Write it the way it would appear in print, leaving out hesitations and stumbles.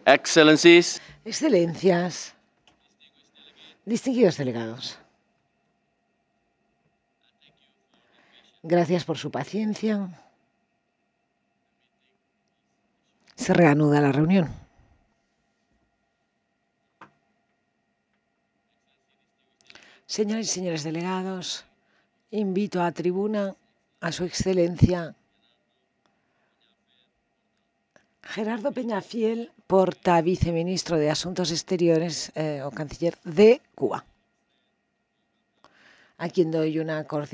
Excellencies, Excelencias, distinguidos delegados, gracias por su paciencia. Se reanuda la reunión. Señoras y señores delegados, invito a tribuna a su excelencia Gerardo Peñafiel, viceministro de Asuntos Exteriores o canciller de Cuba, a quien doy una cordial